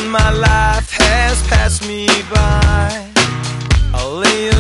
my life has passed me by, I'll lay